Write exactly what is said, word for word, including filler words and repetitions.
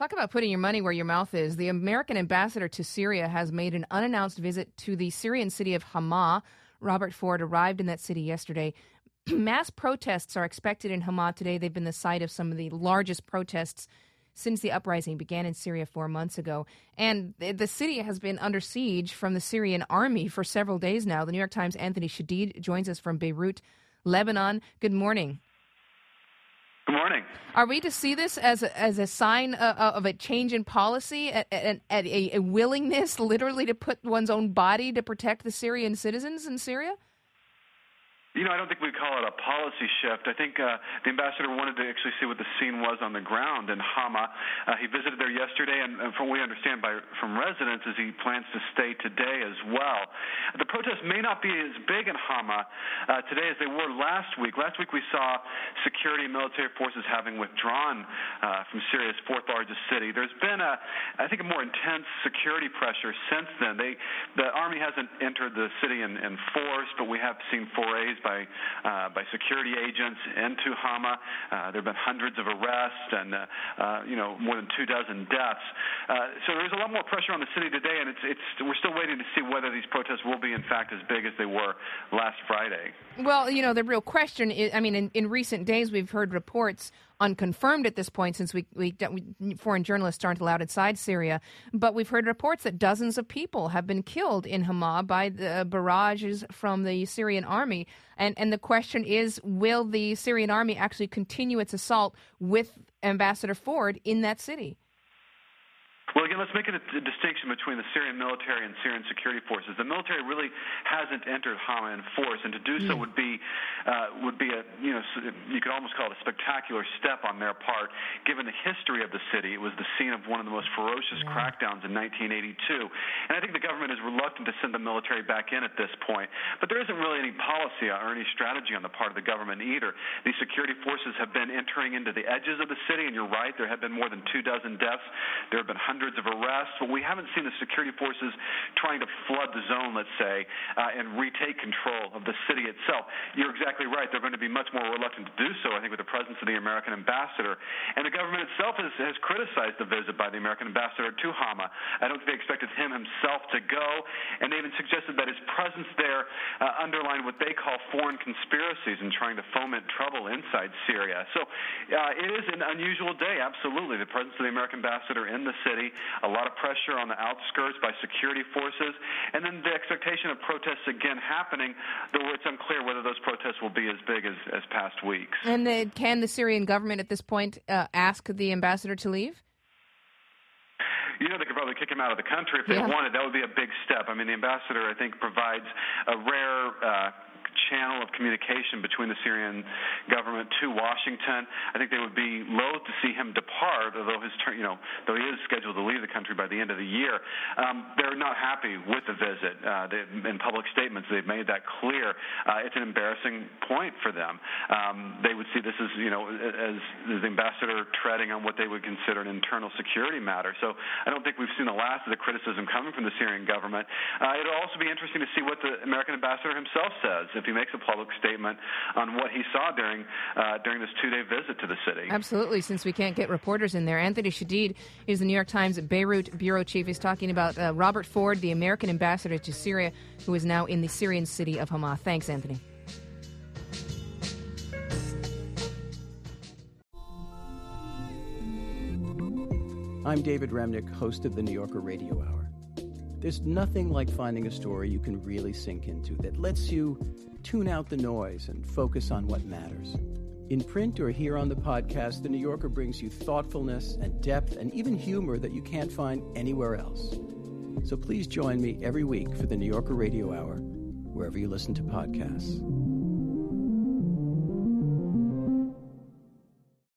Talk about putting your money where your mouth is. The American ambassador to Syria has made an unannounced visit to the Syrian city of Hama. Robert Ford arrived in that city yesterday. Mass protests are expected in Hama today. They've been the site of some of the largest protests since the uprising began in Syria four months ago. And the city has been under siege from the Syrian army for several days now. The New York Times' Anthony Shadid joins us from Beirut, Lebanon. Good morning. Good morning. Are we to see this as a, as a sign uh, of a change in policy, and a, a willingness literally to put one's own body to protect the Syrian citizens in Syria? You know, I don't think we'd call it a policy shift. I think uh, the ambassador wanted to actually see what the scene was on the ground in Hama. Uh, he visited there yesterday, and, and from what we understand by, from residents, is he plans to stay today as well. The protests may not be as big in Hama uh, today as they were last week. Last week we saw security and military forces having withdrawn uh, from Syria's fourth largest city. There's been, a, I think, a more intense security pressure since then. They, the army hasn't entered the city in, in force, but we have seen forays by uh, by security agents into Hama. Uh, there have been hundreds of arrests and, uh, uh, you know, more than two dozen deaths. Uh, so there's a lot more pressure on the city today, and it's, it's we're still waiting to see whether these protests will be, in fact, as big as they were last Friday. Well, you know, the real question is, I mean, in, in recent days we've heard reports, unconfirmed at this point since we, we, we foreign journalists aren't allowed inside Syria, but we've heard reports that dozens of people have been killed in Hama by the barrages from the Syrian army. And, and the question is, will the Syrian army actually continue its assault with Ambassador Ford in that city? Well, again, let's make a, a distinction between the Syrian military and Syrian security forces. The military really hasn't entered Hama in force, and to do so would be uh, would be a you know you could almost call it a spectacular step on their part, given the history of the city. It was the scene of one of the most ferocious yeah. crackdowns in nineteen eighty-two, and I think the government is reluctant to send the military back in at this point. But there isn't really any policy or any strategy on the part of the government either. These security forces have been entering into the edges of the city, and you're right, there have been more than two dozen deaths. There have been hundreds of arrests, but we haven't seen the security forces trying to flood the zone, let's say, uh, and retake control of the city itself. You're exactly right. They're going to be much more reluctant to do so, I think, with the presence of the American ambassador. And the government itself has, has criticized the visit by the American ambassador to Hama. I don't think they expected him himself to go, and they even suggested that his presence there uh, underlined what they call foreign conspiracies and trying to foment trouble inside Syria. So uh, it is an unusual day, absolutely, the presence of the American ambassador in the city. A lot of pressure on the outskirts by security forces, and then the expectation of protests again happening, though it's unclear whether those protests will be as big as, as past weeks. And the, can the Syrian government at this point uh, ask the ambassador to leave? You know, they could probably kick him out of the country if they yeah. wanted. That would be a big step. I mean, the ambassador, I think, provides a rare uh, channel of communication between the Syrian government to Washington. I think they would be loath to see him depart, although his turn, you know, though he is scheduled to leave the country by the end of the year. Um, they're not happy with the visit. Uh, they, in public statements, they've made that clear. Uh, it's an embarrassing point for them. Um, they would see this as, you know, as, as the ambassador treading on what they would consider an internal security matter. So I don't think we've seen the last of the criticism coming from the Syrian government. Uh, it'll also be interesting to see what the American ambassador himself says, if he makes a public statement on what he saw during uh, during this two-day visit to the city. Absolutely, since we can't get reporters in there. Anthony Shadid is the New York Times Beirut bureau chief. He's talking about uh, Robert Ford, the American ambassador to Syria, who is now in the Syrian city of Hama. Thanks, Anthony. I'm David Remnick, host of the New Yorker Radio Hour. There's nothing like finding a story you can really sink into that lets you tune out the noise and focus on what matters. In print or here on the podcast, The New Yorker brings you thoughtfulness and depth and even humor that you can't find anywhere else. So please join me every week for the New Yorker Radio Hour, wherever you listen to podcasts.